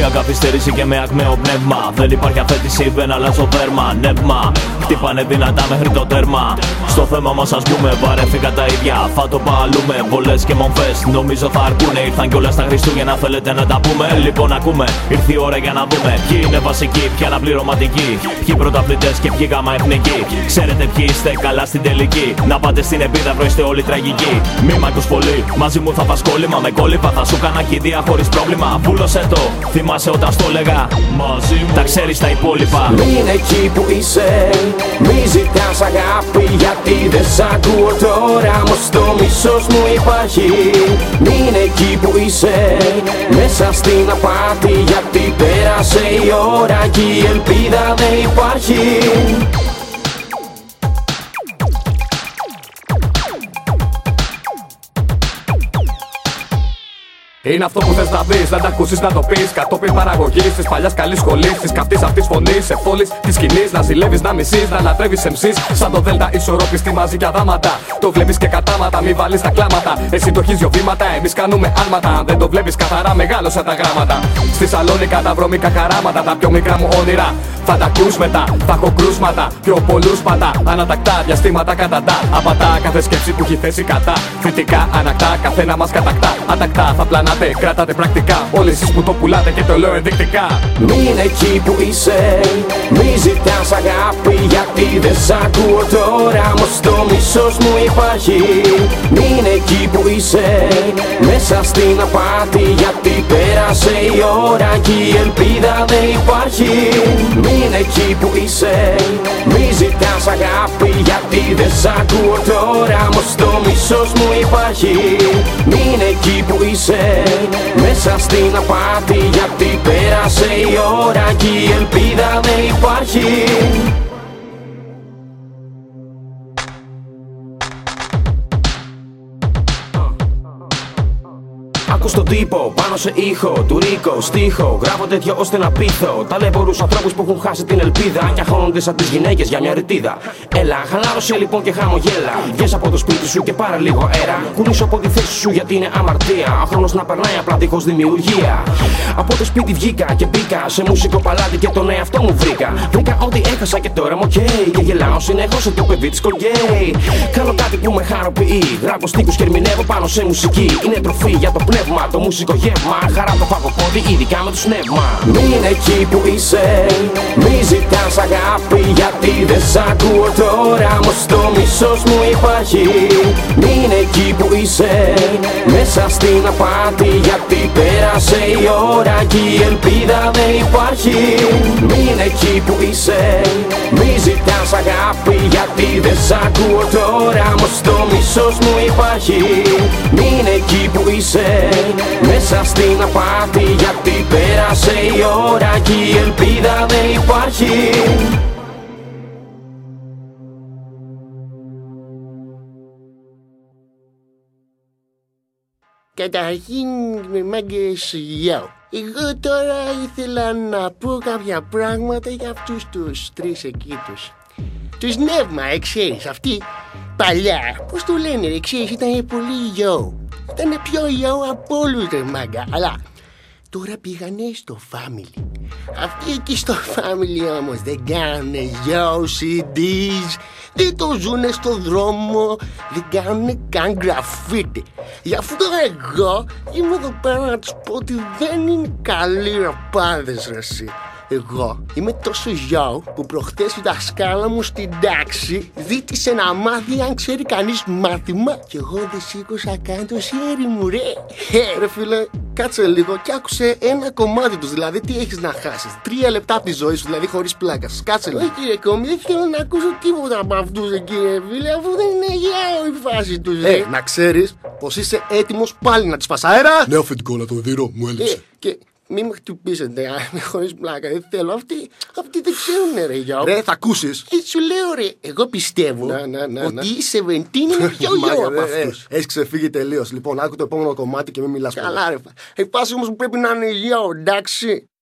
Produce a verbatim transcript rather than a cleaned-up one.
Μια καθυστέρηση και με ακμαίο πνεύμα. Δεν υπάρχει αφέτηση, δεν αλλάζω δέρμα. Νεύμα, χτύπανε δυνατά μέχρι το τέρμα. Στο θέμα μας ας πούμε βαρέθηκα τα ίδια. Θα το παλούμε, βολές και μομφές νομίζω θα αρκούνε. Ήρθαν κιόλας τα Χριστούγεννα, θέλετε να τα πούμε? Λοιπόν ακούμε, ήρθε η ώρα για να δούμε ποιοι είναι βασικοί, ποιοι αναπληρωματικοί, ποιοι πρωταθλητές και ποιοι γάμα εθνικοί. Ξέρετε ποιοι είστε καλά στην τελική. Να πάτε στην επίδαυρο, είστε όλοι τραγικοί. Μη μ' ακούς πολύ, μαζί μου θα πας κόλλημα. Με κόλληπα θα σου κάνα κηδεία χωρίς πρόβλημα. Βούλωσέ το, θυμάσαι όταν στο λέγα μαζί μου, τα ξέρεις τα υπόλοιπα. Μην εκεί που είσαι, μη ζητάς αγάπη, γιατί δεν σ' ακούω τώρα. Μος το μίσος μου υπάρχει. Μην εκεί που είσαι, μέσα στην απάτη, γιατί πέρασε η ώρα και η ελπίδα δεν υπάρχει. Είναι αυτό που θες να δεις, δεν τα ακούσεις να το πεις. Κατόπιν παραγωγής της παλιάς καλής σχολής, της καυτής αυτής φωνής, εφόλης της σκηνής. Να ζηλεύεις, να μισείς, να λατρεύεις εμ σις. Σαν το Δέλτα ισορροπιστή μαζί για δάματα. Το βλέπεις και κατάματα, μη βάλεις τα κλάματα. Εσύ το έχεις δυο βήματα, εμείς κάνουμε άλματα. Αν δεν το βλέπεις καθαρά, μεγάλωσα τα γράμματα. Στη Σαλόνικα τα βρώμικα καράματα, τα πιο μικρά μου όνειρα. Θα τα ακούς μετά, θα έχω κρούσματα. Πιο πολλούς πατά, ανατακτά, διαστήματα καταντά. Απατά κάθε σκέψη που έχει θέσει κατά. Θετικά, ανακτά, καθένα μας κατακτά. Ατακτά, θα πλανάτε, κρατάτε πρακτικά. Όλοι εσείς που το πουλάτε και το λέω ενδεικτικά. Μην εκεί που είσαι, μη ζητάς αγάπη, γιατί δεν σ' ακούω τώρα. Μος το μίσος μου υπάρχει. Μην εκεί που είσαι, μέσα στην απάτη, γιατί πέρασε η ώρα και η ελπίδα δεν υπάρχει. Μην εκεί που είσαι, μη ζητάς αγάπη, γιατί δεν σ' ακούω τώρα. Μος το μίσος μου υπάρχει. Μην εκεί που είσαι, μέσα στην απάτη, γιατί πέρασε η ώρα και η ελπίδα δεν υπάρχει. Άκου στον τύπο, πάνω σε ήχο, του Ρίκο, στίχο. Γράφω τέτοιο ώστε να πείθω ταλαιπωρούς ανθρώπους που έχουν χάσει την ελπίδα και αγχώνονται σαν τις γυναίκες για μια ρητίδα. Έλα, χαλάρωσε λοιπόν και χαμογέλα. Βγες από το σπίτι σου και πάρε λίγο αέρα. Κουνήσου από τη θέση σου γιατί είναι αμαρτία. Ο χρόνος να περνάει απλά δίχως δημιουργία. Από το σπίτι βγήκα και μπήκα σε μουσικό παλάτι και τον εαυτό μου βρήκα. Βρήκα ότι έχασα και τώρα μου οκ. Okay. Και γελάω συνεχώς σε το παιδί της κογκέι. Κάνω κάτι που με χαροποιεί. Γράφω στίχους και ερμηνεύω πάνω σε μουσική. Είναι τροφή για το πνεύμα, το μουσικό γεύμα. Χαρά το φαγοπόδι, ειδικά με το σνεύμα. Μην εκεί που είσαι, μη ζητάς αγάπη, γιατί δεν σ' ακούω τώρα. Μος το μίσος μου υπάρχει. Μην εκεί που είσαι, μέσα στην απάτη, γιατί πέρασε η ώρα και η ελπίδα δεν υπάρχει. Μην εκεί που είσαι, μη ζητάς αγάπη, γιατί δεν σ' ακούω τώρα. Μος το μίσος μου υπάρχει. Μην εκεί που είσαι, μέσα στην απάτη, γιατί πέρασε η ώρα και η ελπίδα δεν υπάρχει. Καταρχήν, μάγκες, γεια. Εγώ τώρα ήθελα να πω κάποια πράγματα για αυτούς τους τρεις εκεί τους. Τους νεύμα, ξέρεις, αυτοί παλιά, πώς το λένε ρε, ξέρεις, ήταν πολύ yo. Ήτανε πιο yo από όλους ρε μάγκα, αλλά τώρα πήγανε στο Family. Αυτοί εκεί στο Family όμως δεν κάνουνε yo σι ντι, δεν το ζουνε στο δρόμο, δεν κάνουνε καν γραφίτι. Γι' αυτό εγώ είμαι εδώ πέρα να τους πω ότι δεν είναι καλοί ραπάδες ρε εσύ. Εγώ είμαι τόσο γιο που προχτές η δασκάλα μου στην τάξη ζήτησε να μάθει αν ξέρει κανείς μάθημα και εγώ δεν σήκωσα καν το χέρι μου ρε. Ε, ρε φίλε, κάτσε λίγο και άκουσε ένα κομμάτι τους, δηλαδή τι έχεις να χάσεις. Τρία λεπτά από τη ζωή σου, δηλαδή χωρίς πλάκα. Κάτσε λίγο. Όχι ρε κόμι, δεν θέλω να ακούσω τίποτα από αυτούς εκεί ρε φίλε, αφού δεν είναι γιο η φάση τους ρε. Ε, να ξέρεις πως είσαι έτοιμος πάλι να τις φας αέρα. Ναι αφεντικό να το δίνω, μου έλειψε. Ε, και... Μη με χτυπήσετε, χωρίς πλάκα, δεν θέλω. Αυτοί, αυτοί δεν ξέρουνε ρε γιο. Ρε, θα ακούσεις. Ε, σου λέω ρε, εγώ πιστεύω να, να, να, ότι να. η σεβεντίν είναι πιο γιο από αυτούς. Έχεις ξεφύγει τελείως. Λοιπόν, άκου το επόμενο κομμάτι και μην μιλάς. Καλά ρε, η φάση όμως πρέπει να είναι γιο, εντάξει.